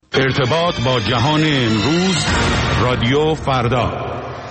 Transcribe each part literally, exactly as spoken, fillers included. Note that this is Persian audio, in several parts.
ارتباط با جهان امروز، رادیو فردا.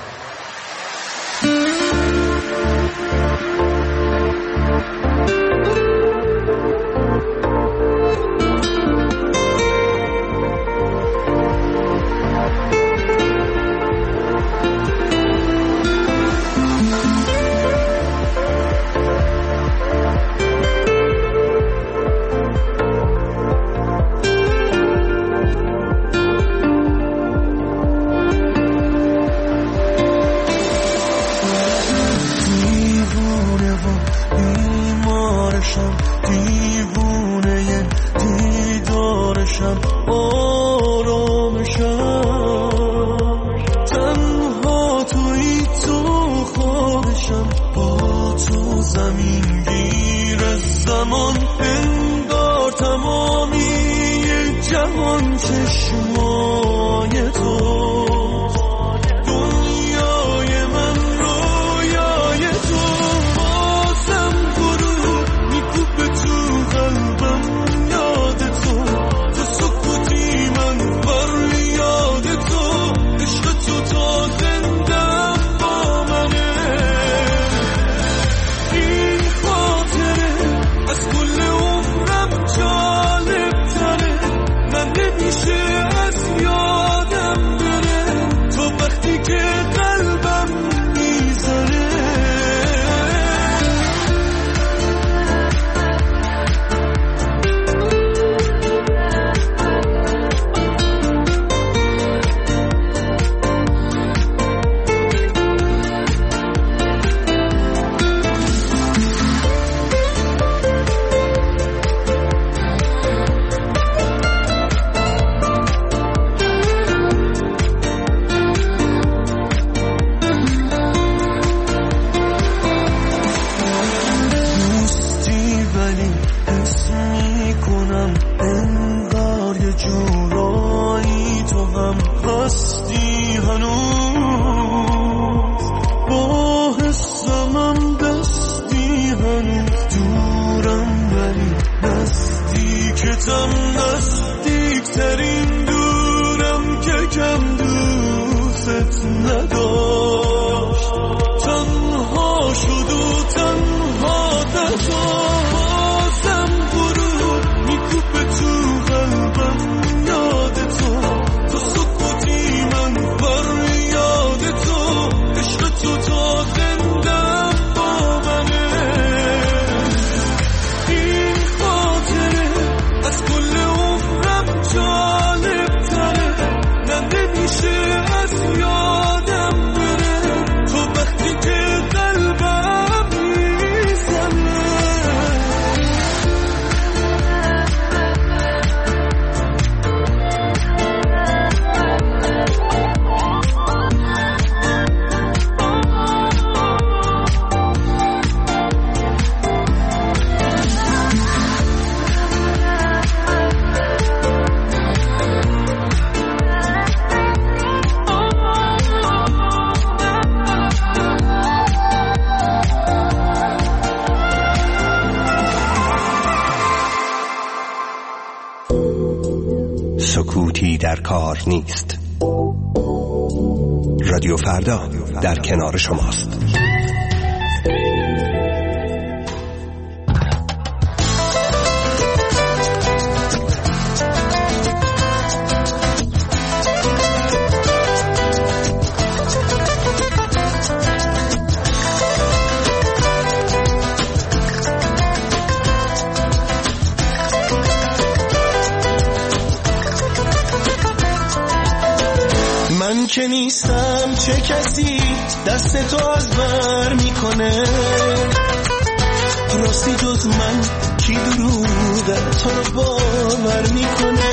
سکوتی در کار نیست. رادیو فردا در کنار شماست. من که نیستم چه کسی دست تو از بر میکنه، راستی جز من کی دروغ تو رو باور میکنه؟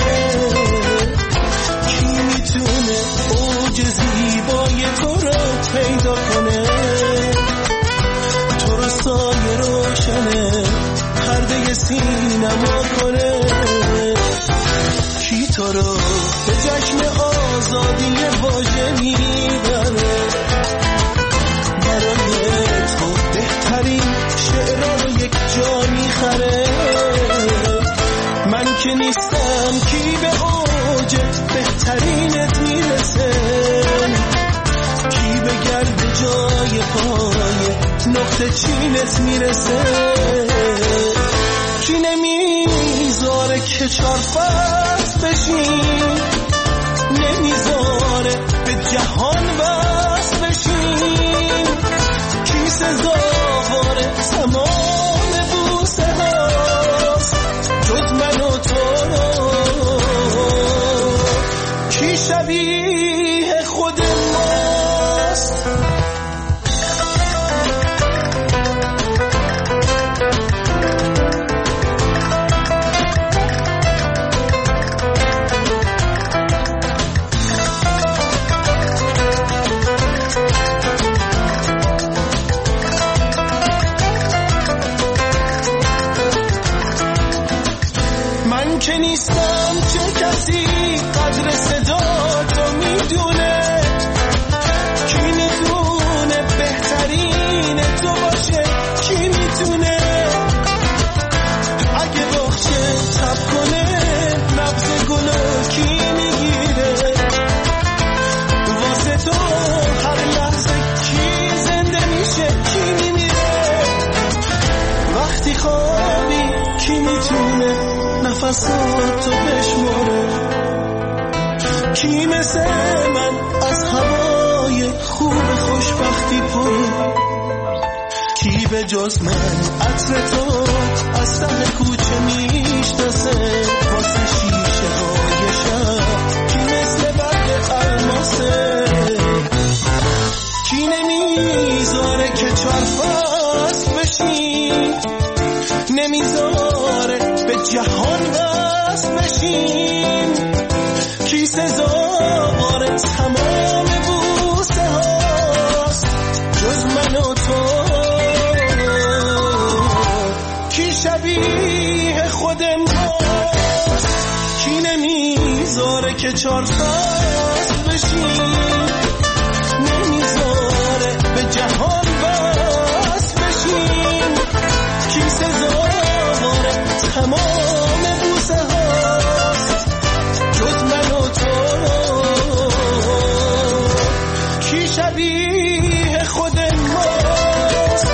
کی میتونه اوج زیبای تو رو پیدا کنه؟ تو رو سایه روشنه پرده سینما کنه. کی تو رو به جشن آزادی واژه میبره؟ برای تو بهترین شعرها رو یک جا میخره. من که نیستم کی به اوج واسه چینت میرسه. کی نمیذاره که چار فصل بشین، نمیذاره به جهان وصل بشین. کی سزاواره تمام بوسه هاست جز من و تو رو؟ کی شبیه خود ماست؟ که نیستم چه کسی قدر صدا تو میدونه. کی میتونه بهترین تو باشه؟ کی میتونه اگه باخچه تب کنه نبض گلو کی میگیره؟ واسه تو هر لحظه کی زنده میشه کی میمیره؟ وقتی خوابی کی میتونه نفساتو بشماره؟ کی مثل من از هوای خوب خوشبختی پره؟ کی به جز من عطر تو از ته کوچه میشناسه؟ واسه شیشه های شب کی مثل برگ الماسه؟ کی نمیذاره که چار فصل بشین، نمیذاره به جهان وصل بشین. کی سزاواره تمام بوسه هاست جز من و تو؟ کی شبیه خود ماست؟ کی نمیذاره که چار فصل بشین، نمیذاره به جهان وصل بشین. کی سزاواره تمام بوسه هاست جز من و تو؟ کی شبیه خود ماست؟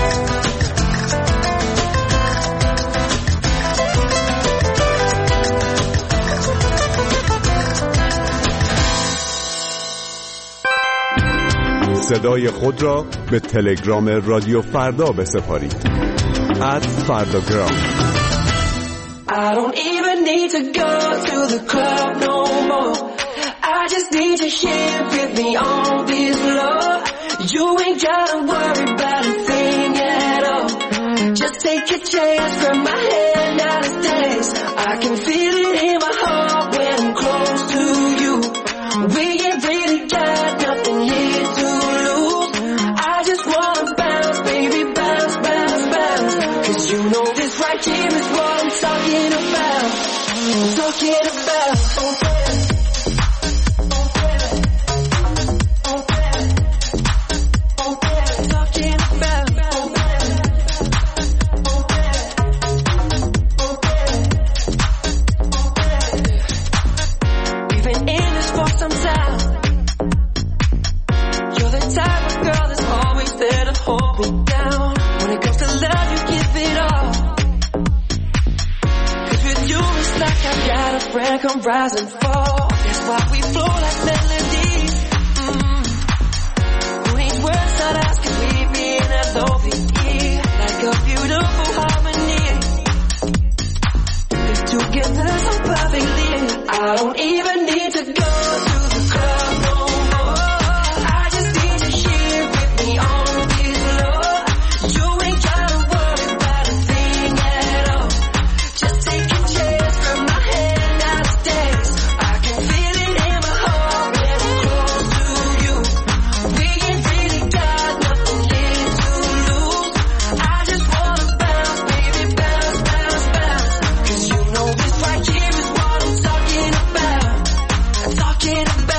صدای خود را به تلگرام رادیو فردا بسپارید. ات فرداگرام. I don't even need to go to the club no more. I just need you here with me on this love. You ain't gotta worry about a thing at all. Just take a chance from my hand out of days. I can feel it in my heart when I'm close to you. We ain't really got nothing here to lose. I just wanna bounce, baby, bounce, bounce, bounce. Cause you know this right here is what I'm talking about. I'm talking about. We've been in this for some time. You're the type of girl that's always there to hold me down. When it comes to love, you give it all. Cause with you, it's like I got a friend come rise and fall. That's why we flow like melodies. Mm. Who needs words that ask if we be in a love like a beautiful harmony. Live together so perfectly. I don't even need to go to the club no more. I just need you here with me on this love. You ain't gotta worry about a thing at all. Just take a chance from my hand out of days. I can feel it in my heart when I'm close to you. We ain't really got nothing here to lose. I just wanna bounce, baby, bounce, bounce, bounce. Cause you know this right here is what I'm talking about. I'm talking about.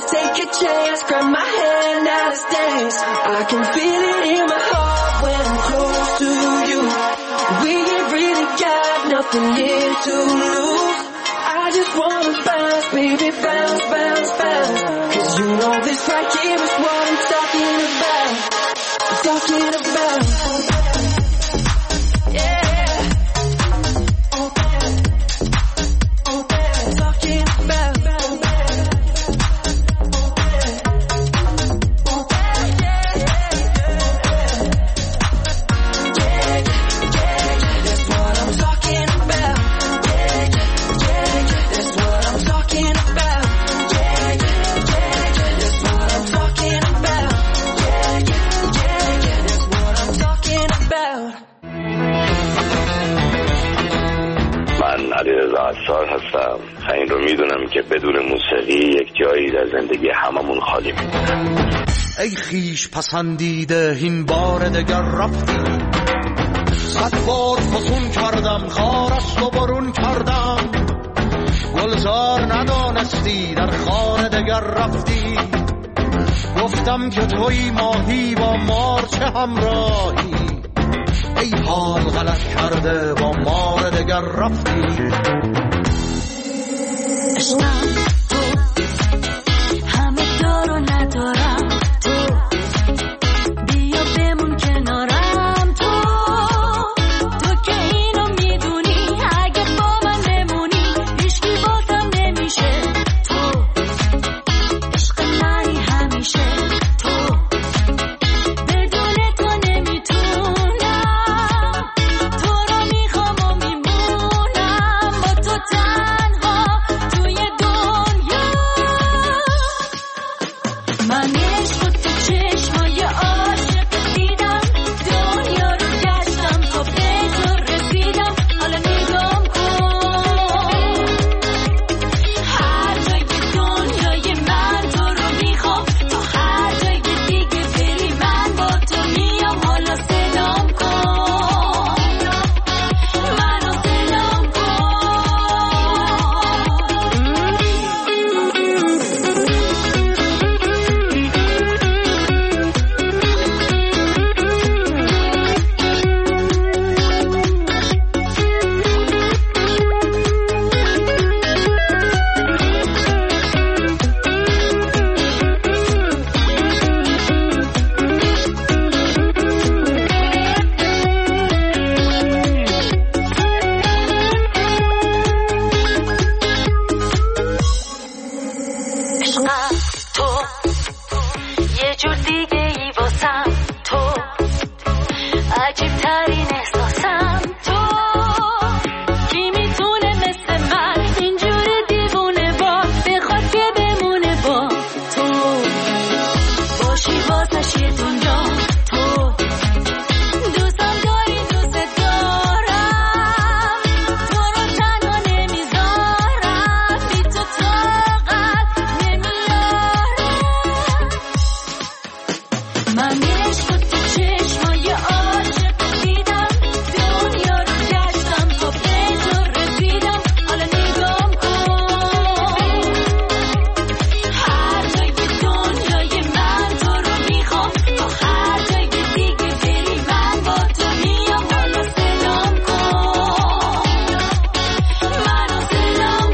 take a chance, grab my hand, now let's dance. I can feel it in my heart when I'm close to you. We ain't really got nothing here to lose. I just wanna bounce, baby, bounce, bounce, bounce. Cause you know this right here is what I'm talking about. I'm talking about. عطار هستم. این رو میدونم که بدون موسیقی یک جایی در زندگی هممون خالی میمونه. ای خیش پسندیده این بار دگر رفتی، صد بار فسون کردم خارست و برون کردم، گلزار ندانستی در خانه دگر رفتی، گفتم که توی ماهی با مار چه همراهی، ای حال غلط کرده با مار دگر رفتی. عشقم تو همه دارو ندارم، تو بیا بمون کنارم، تو تو که اینو میدونی، اگه با من نمونی هیچکی باتم نمیشه، تو عشق منی همیشه، تو بدون تو نمیتونم، تو رو میخوام و میمونم با تو تنها توی دنیا. من عشق و تو چشمای عاشق دیدم، دنیا رو گشتم تا به تو رسیدم، حالا نگام کن هر جای دنیای من تو رو میخوام، تا هر جای دیگه بری من با تو میام، حالا سلام کن منو سلام کن. عشقم تو یه جور دیگه ای واسم، تو عجیب ترین احساسم، تو کی میتونه مثل من اینجوری دیوونه با بخواد که بمونه با تو، باشی واسش یه دنیا، تو دوستم داری دوست دارم، تو رو تنها نمیذارم، بی تو طاقت نمیارم. من عشق و تو چشمای عاشق دیدم، دنیا رو گشتم تا به تو رسیدم، حالا نگام کن هر جای دنیای من تو رو میخوام، تا هر جای دیگه بری من با تو میام، حالا سلام کن منو سلام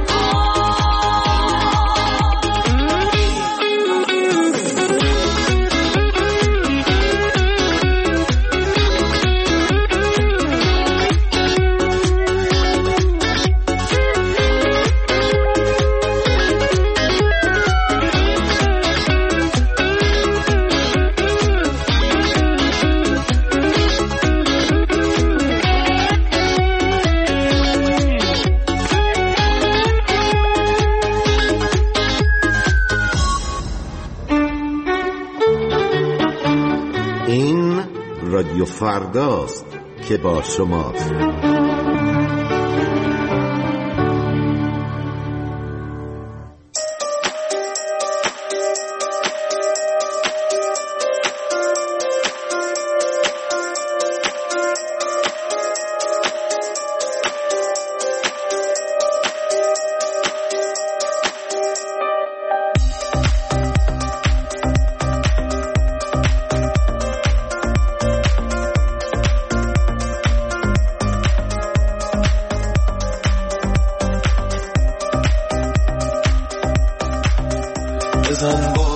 این رادیو فرداست که با شماست.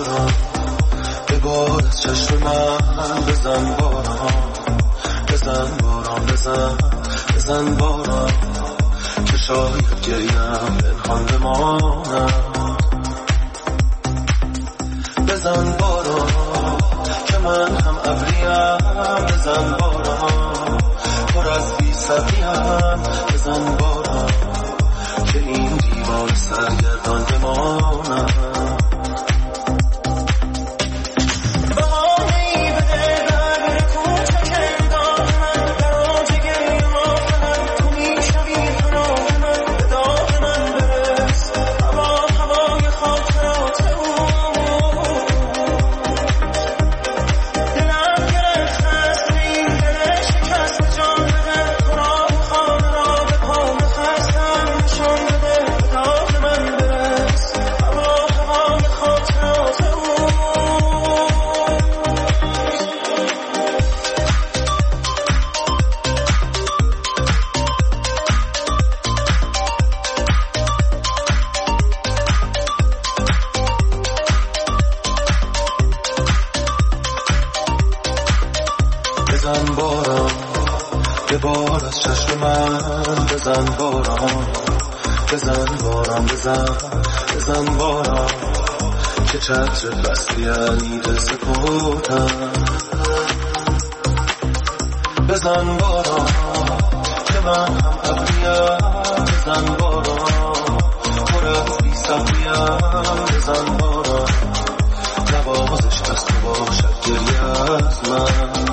باران ببار از چشم من، بزن باران بزن باران بزن بزن باران که شاید گریم پنهان بمانم. بزن باران که من هم ابریم، بزن باران پر از بی صبریم، بزن باران که این دیوار سرگردان بمانم. بزن باران ببار از چشم من، بزن باران بزن باران بزن بزن باران که چتر فصلی علیده سپردم. بزن باران که من هم ابریم، بزن باران پر از بی صبریم، بزن باران نوازش از تو باشد گریه از من.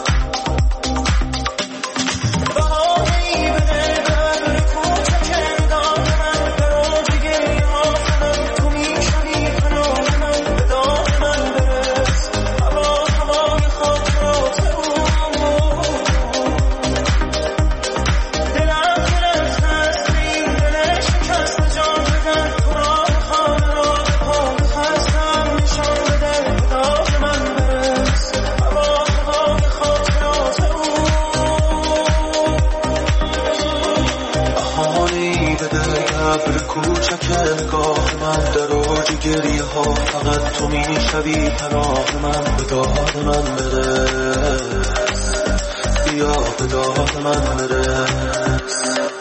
گریه ها فقط تو میشوی پناه من، به داد من برس بیا به داد من برس.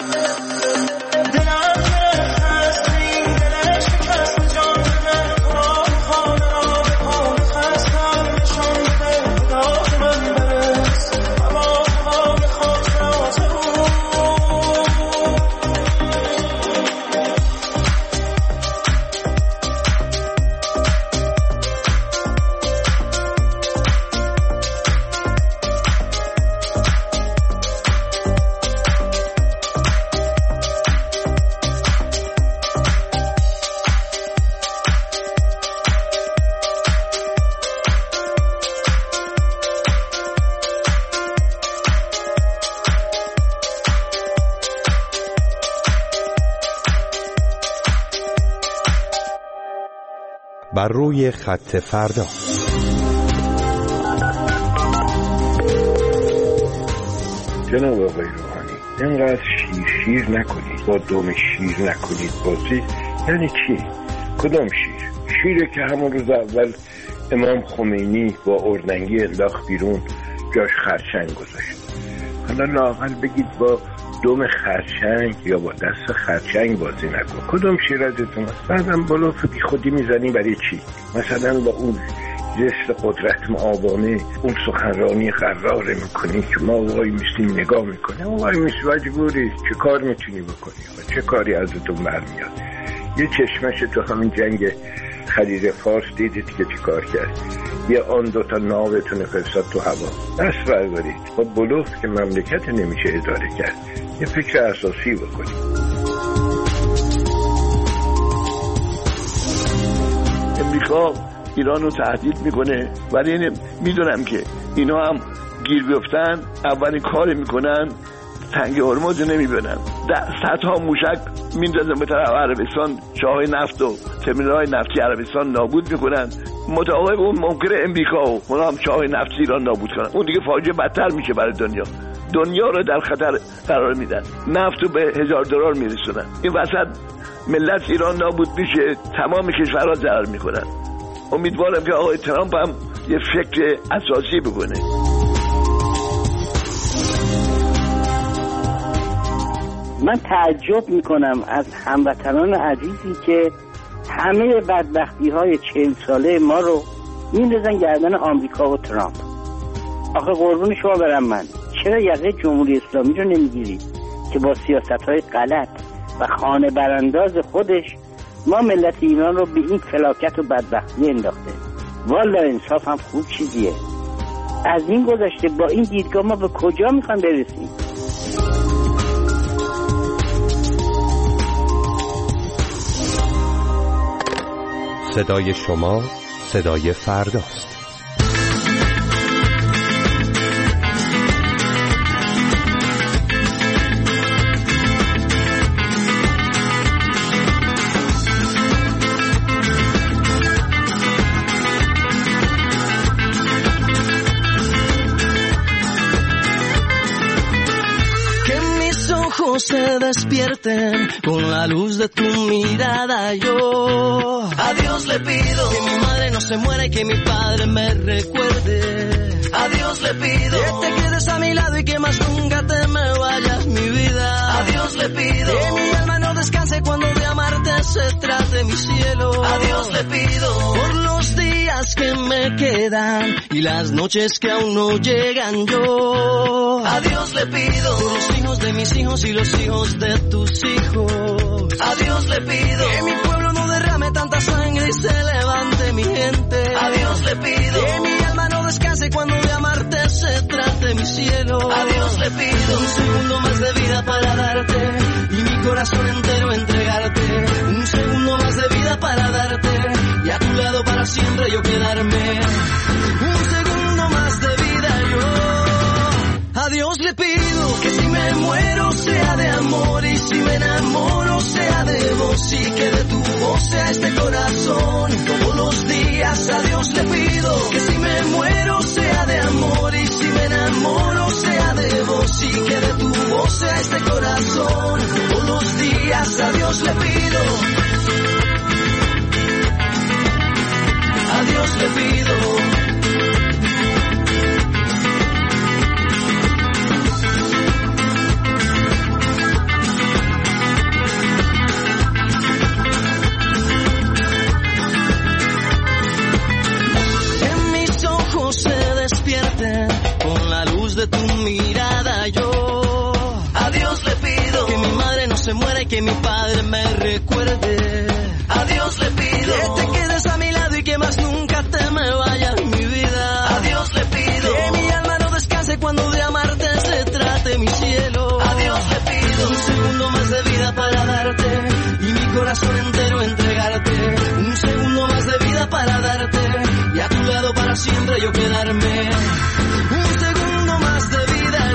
بر روی خط فردا. جناب آقای روحانی، اینقدر شیر شیر نکنید، با دوم شیر نکنید بازی. یعنی چی؟ کدام شیر؟ شیره که همون روز اول امام خمینی با اردنگی انداخت بیرون، جاش خرچنگ گذاشت. حالا لااقل بگید با دوم خرچنگ یا با دست خرچنگ بازی نکن. کدام شیر ازتون است؟ بعدم بالا بی خودی میزنی برای چی؟ مثلا با اون جست قدرت معاونه اون سخنرانی قراره میکنی که ما وای میستیم نگاه میکنیم، وای میست مجبوری چه کار میتونی بکنی و چه کاری ازتون برمیاد؟ یه چشمش تو همین جنگ خلیج فارس دیدید که چی کار کرد؟ یه آن دوتا ناوتون فرستاد تو هوا. دست بردارید، با بلوف که مملکت نمیشه اداره کرد. یه فکر اساسی بکنید. امریکا ایران رو تهدید میکنه، ولی این میدونم که اینا هم گیر بیفتن اولین کار میکنن تنگ هرمز نمیبینن، صدها موشک میندازن به طرف عربستان، چاهای نفت و ترمینال‌های نفتی عربستان نابود میکنن. متعاقب اون ممکنه امریکا و اونا هم چاهای نفتی ایران نابود کنن. اون دیگه فاجعه بدتر میشه برای دنیا. دنیا رو در خطر قرار میدن، نفت رو به هزار دلار میرسونن. این وسط ملت ایران نابود میشه، تمام کشورها ضرر میکنن. امیدوارم که آقای ترامپ هم یه فکر اساسی بکنه. من تعجب میکنم از هموطنان عزیزی که همه بدبختی های چهل ساله ما رو میندازن گردن آمریکا و ترامپ. آخه قربون شما برم من، چرا یقه جمهوری اسلامی رو نمیگیرید که با سیاست های غلط و خانه برانداز خودش ما ملت ایران رو به این فلاکت و بدبختی انداخته؟ والا انصاف هم خوب چیزیه. از این گذشته با این دیدگاه ما به کجا میخوان برسیم؟ صدای شما صدای فرداست. Se despierten con la luz de tu mirada. Yo a Dios le pido que mi madre no se muera y que mi padre me recuerde. A Dios le pido que te quedes a mi lado y que más nunca te me vayas, mi vida. A Dios le pido que mi alma no descanse cuando de amarte se trate, mi cielo. A Dios le pido por los días que me quedan y las noches que aún no llegan. Yo a Dios le pido por los hijos de mis hijos y los hijos de tus hijos. A Dios le pido que mi pueblo no derrame tanta sangre y se levante mi gente. A Dios le pido que mi alma no descanse cuando de amarte se trate, mi cielo. A Dios le pido un segundo más de vida para darte y mi corazón entero entregarte. Un segundo más de vida para darte y a tu lado para siempre yo quedarme. Un segundo más de vida yo. A Dios le pido que si me muero sea de amor y si me enamoro sea de vos y que de tu voz sea este corazón. Todos los días a Dios le pido que si me muero sea de amor y si me enamoro sea de vos y que de tu voz sea este corazón. Todos los días a Dios le pido. A Dios le pido. Con la luz de tu mirada yo a Dios le pido que mi madre no se muera y que mi padre me recuerde. A Dios le pido que te quedes a mi lado y que más nunca te me vayas, mi vida. A Dios le pido que mi alma no descanse cuando de amarte se trate, mi cielo. A Dios le pido un segundo más de vida para darte y mi corazón entero entregarte. Un segundo más de vida para darte y a tu lado para siempre yo quedarme. Un segundo más de vida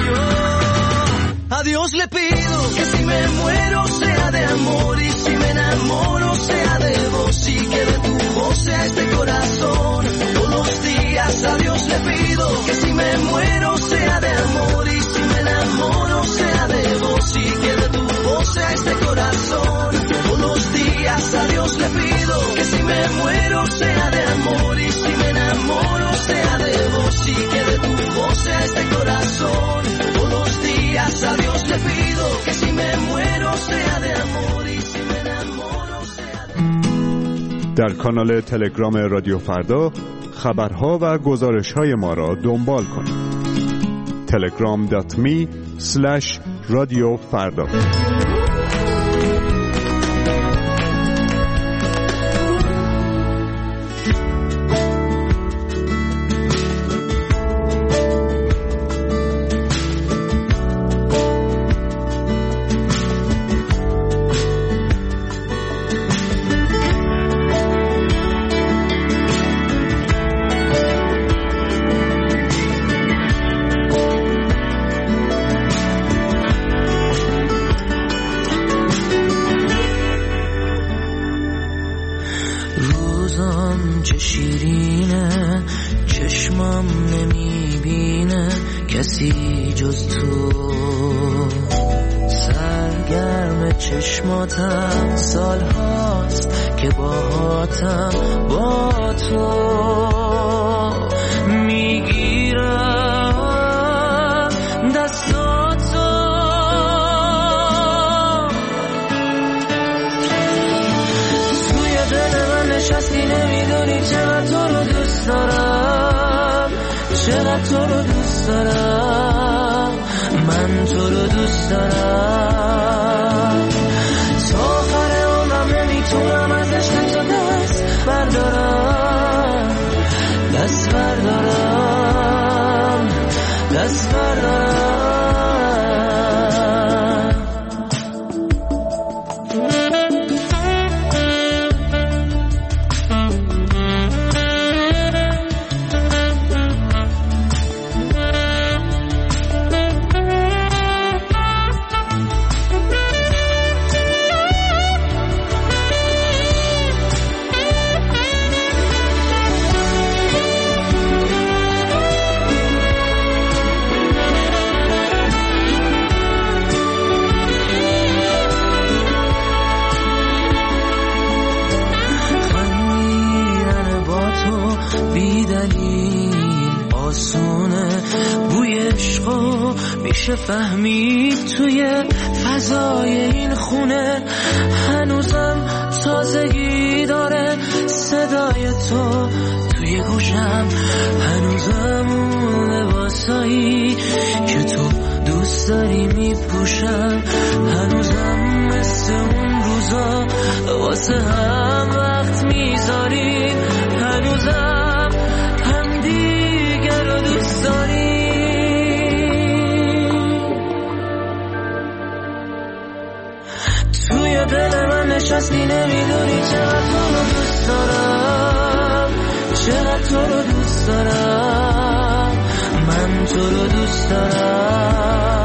yo. A Dios le pido que si me muero sea de amor y si me enamoro sea de vos y que de tu voz sea este corazón. Todos los días a Dios le pido que si me muero sea de amor y si me enamoro sea de vos y que de tu voz sea este corazón. Todos los días a Dios le pido que si me muero sea de amor y si me enamoro sea de vos y que de tu voz sea este corazón. Todos los días a Dios le pido que si me muero sea de amor y si me enamoro sea de... در کانال تلگرام رادیو فردا خبرها و گزارش‌های ما را دنبال کنید. تلگرام دات می اسلش رادیو فردا. چشماتم سال هاست که باهاتم با تو میگیرم دستاتو. توی دل من نشستی نمیدونی چقدر تو رو دوست دارم، چقدر تو رو دوست دارم، من تو رو دوست دارم. تا آخر عمرم نمیتونم از عشق تو دست بردارم، دست بردارم، دست بردارم. میشه فهمید توی فضای این خونه هنوزم تازگی داره صدای تو توی گوشم، هنوزم اون لباسایی که تو دوست داری میپوشم، هنوزم مثل اون روزا واسه هم وقت میذاریم، هنوزم هم دیگر رو دوست داریم. توی دل من نشستی نمیدونی چقدر تو رو دوست دارم، چقدر تو رو دوست دارم، من تو رو دوست دارم.